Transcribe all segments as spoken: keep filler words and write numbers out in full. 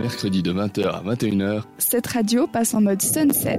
mercredi de vingt heures à vingt et une heures. Cette radio passe en mode sunset.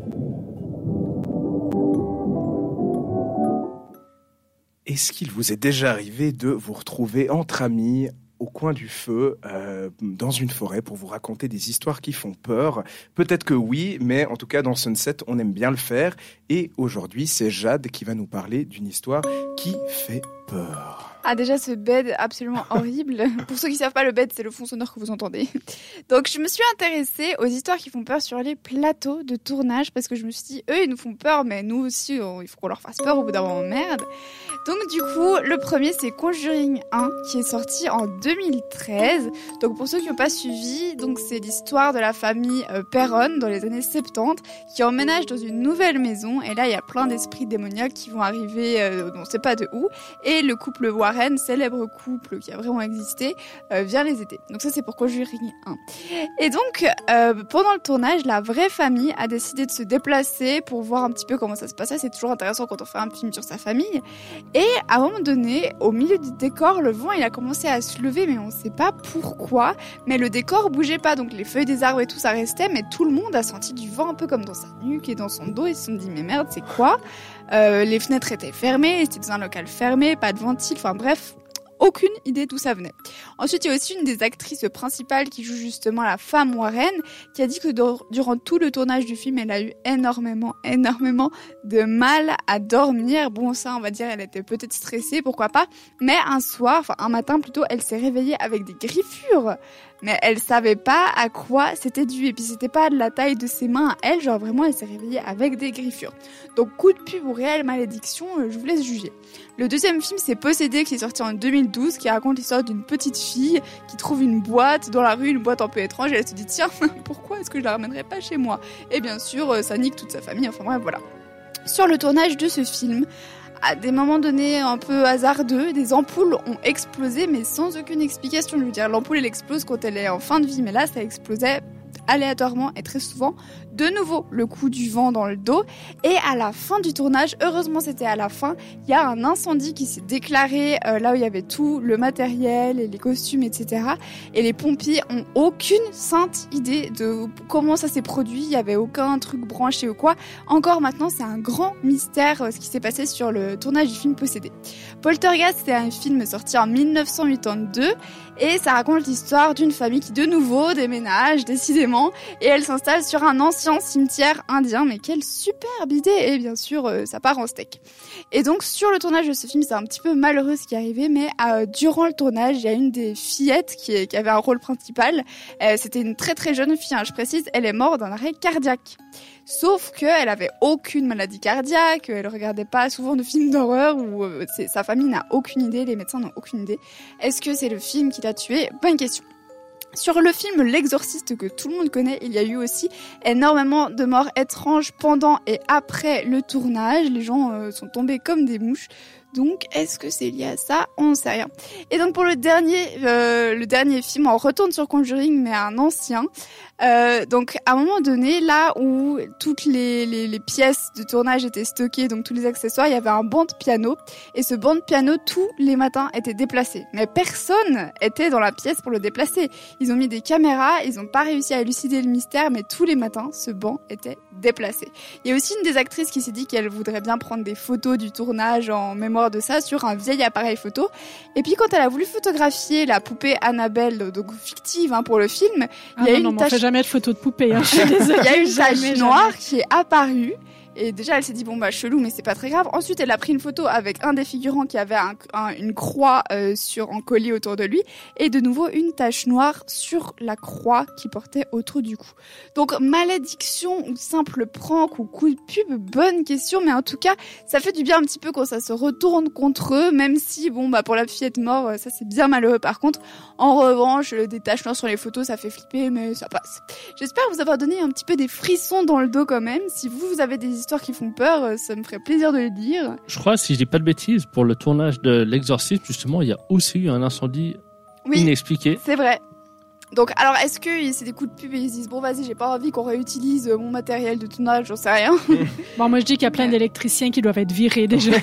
Est-ce qu'il vous est déjà arrivé de vous retrouver entre amis au coin du feu, euh, dans une forêt, pour vous raconter des histoires qui font peur? Peut-être que oui, mais en tout cas, dans Sunset, on aime bien le faire. Et aujourd'hui, c'est Jade qui va nous parler d'une histoire qui fait peur. Ah, déjà, ce bed absolument horrible. Pour ceux qui ne savent pas, le bed, c'est le fond sonore que vous entendez. Donc, je me suis intéressée aux histoires qui font peur sur les plateaux de tournage, parce que je me suis dit, eux, ils nous font peur, mais nous aussi, on, il faut qu'on leur fasse peur au bout d'un moment, merde. Donc, du coup, le premier, c'est Conjuring un, qui est sorti en deux mille treize. Donc, pour ceux qui n'ont pas suivi, donc c'est l'histoire de la famille euh, Perron dans les années soixante-dix, qui emménage dans une nouvelle maison. Et là, il y a plein d'esprits démoniaques qui vont arriver, euh, on ne sait pas de où. Et le couple Warren, célèbre couple qui a vraiment existé, euh, vient les aider. Donc ça, c'est pour Conjuring un. Et donc, euh, pendant le tournage, la vraie famille a décidé de se déplacer pour voir un petit peu comment ça se passait. C'est toujours intéressant quand on fait un film sur sa famille. Et à un moment donné, au milieu du décor, le vent, il a commencé à se lever, mais on ne sait pas pourquoi. Mais le décor bougeait pas, donc les feuilles des arbres et tout, ça restait. Mais tout le monde a senti du vent un peu comme dans sa nuque et dans son dos. Ils se sont dit, mais merde, c'est quoi ? Euh, les fenêtres étaient fermées, c'était dans un local fermé, pas de ventile, enfin bref, aucune idée d'où ça venait. Ensuite, il y a aussi une des actrices principales qui joue justement la femme Warren, qui a dit que do- durant tout le tournage du film, elle a eu énormément, énormément de mal à dormir. Bon, ça, on va dire, elle était peut-être stressée, pourquoi pas, mais un soir, enfin un matin plutôt, elle s'est réveillée avec des griffures. Mais elle savait pas à quoi c'était dû. Et puis c'était pas de la taille de ses mains à elle, genre vraiment elle s'est réveillée avec des griffures. Donc coup de pub ou réelle malédiction, je vous laisse juger. Le deuxième film, c'est Possédé, qui est sorti en deux mille douze, qui raconte l'histoire d'une petite fille qui trouve une boîte dans la rue, une boîte un peu étrange, et elle se dit tiens, pourquoi est-ce que je la ramènerais pas chez moi? Et bien sûr, ça nique toute sa famille, enfin bref, voilà. Sur le tournage de ce film, à des moments donnés un peu hasardeux, des ampoules ont explosé, mais sans aucune explication. Je veux dire, l'ampoule, elle explose quand elle est en fin de vie, mais là, ça explosait aléatoirement et très souvent. De nouveau, le coup du vent dans le dos. Et à la fin du tournage, heureusement c'était à la fin, il y a un incendie qui s'est déclaré euh, là où il y avait tout le matériel et les costumes, et cetera. Et les pompiers ont aucune sainte idée de comment ça s'est produit. Il n'y avait aucun truc branché ou quoi. Encore maintenant, c'est un grand mystère euh, ce qui s'est passé sur le tournage du film Possédé. Poltergeist, c'est un film sorti en dix-neuf cent quatre-vingt-deux et ça raconte l'histoire d'une famille qui de nouveau déménage décidément et elle s'installe sur un ancien cimetière indien. Mais quelle superbe idée! Et bien sûr, euh, ça part en steak. Et donc sur le tournage de ce film, c'est un petit peu malheureux ce qui est arrivé, mais euh, durant le tournage, il y a une des fillettes qui, est, qui avait un rôle principal. Euh, c'était une très très jeune fille, hein, je précise, elle est morte d'un arrêt cardiaque. Sauf qu'elle avait aucune maladie cardiaque, elle regardait pas souvent de films d'horreur où euh, c'est, sa famille n'a aucune idée, les médecins n'ont aucune idée. Est-ce que c'est le film qui l'a tuée? Bonne question. Sur le film L'Exorciste que tout le monde connaît, il y a eu aussi énormément de morts étranges pendant et après le tournage. Les gens euh, sont tombés comme des mouches. Donc, est-ce que c'est lié à ça? On ne sait rien. Et donc, pour le dernier, euh, le dernier film, on retourne sur Conjuring, mais un ancien. Euh, donc, à un moment donné, là où toutes les, les, les pièces de tournage étaient stockées, donc tous les accessoires, il y avait un banc de piano. Et ce banc de piano, tous les matins, était déplacé. Mais personne était dans la pièce pour le déplacer. Ils ont mis des caméras, ils n'ont pas réussi à élucider le mystère, mais tous les matins, ce banc était déplacé. Il y a aussi une des actrices qui s'est dit qu'elle voudrait bien prendre des photos du tournage en mémoire de ça sur un vieil appareil photo. Et puis quand elle a voulu photographier la poupée Annabelle, donc fictive hein, pour le film, ah il y a non, une non, tache. On fait jamais de photos de poupée. Hein, je suis désolée. Il y a une tache jamais, noire jamais. qui est apparue. Et déjà, elle s'est dit, bon, bah, chelou, mais c'est pas très grave. Ensuite, elle a pris une photo avec un des figurants qui avait un, un, une croix euh, sur, en collier autour de lui. Et de nouveau, une tache noire sur la croix qui portait autour du cou. Donc, malédiction ou simple prank ou coup de pub, bonne question. Mais en tout cas, ça fait du bien un petit peu quand ça se retourne contre eux. Même si, bon, bah, pour la fillette morte, ça c'est bien malheureux. Par contre, en revanche, des taches noires sur les photos, ça fait flipper, mais ça passe. J'espère vous avoir donné un petit peu des frissons dans le dos quand même. Si vous, vous avez des histoires qui font peur, ça me ferait plaisir de les lire. Je crois, si je dis pas de bêtises, pour le tournage de L'Exorciste, justement, il y a aussi eu un incendie oui, inexpliqué. C'est vrai. Donc, alors, est-ce que c'est des coups de pub et ils se disent bon, vas-y, j'ai pas envie qu'on réutilise mon matériel de tournage, j'en sais rien. Bon, moi je dis qu'il y a plein d'électriciens qui doivent être virés déjà.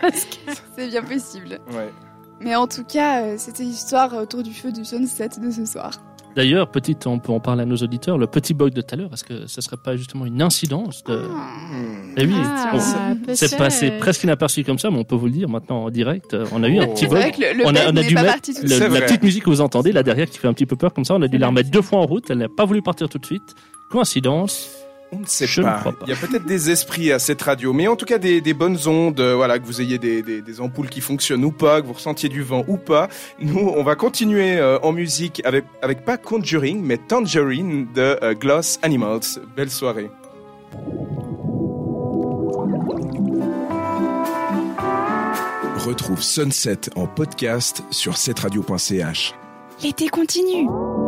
C'est bien possible. Ouais. Mais en tout cas, c'était l'histoire autour du feu du sunset de ce soir. D'ailleurs, petite, on peut en parler à nos auditeurs, le petit bug de tout à l'heure, est-ce que ce serait pas justement une incidence de... Hmm. Eh oui, Ah, on- peut-être. c'est passé presque inaperçu comme ça, mais on peut vous le dire maintenant en direct. euh, On a eu un Oh. petit C'est bug. vrai que le, le On a- bed on a n'est dû pas mettre parti tout de Le- suite. C'est la vrai. petite musique que vous entendez là derrière qui fait un petit peu peur comme ça, on a dû la remettre deux fois en route, elle n'a pas voulu partir tout de suite. Coïncidence. On ne sait Je ne pas. crois pas. Il y a peut-être des esprits à cette radio, mais en tout cas des, des bonnes ondes, euh, voilà, que vous ayez des, des, des ampoules qui fonctionnent ou pas, que vous ressentiez du vent ou pas. Nous, on va continuer euh, en musique avec, avec pas Conjuring, mais Tangerine de euh, Gloss Animals. Belle soirée. Retrouve Sunset en podcast sur sept radio point c h. L'été continue.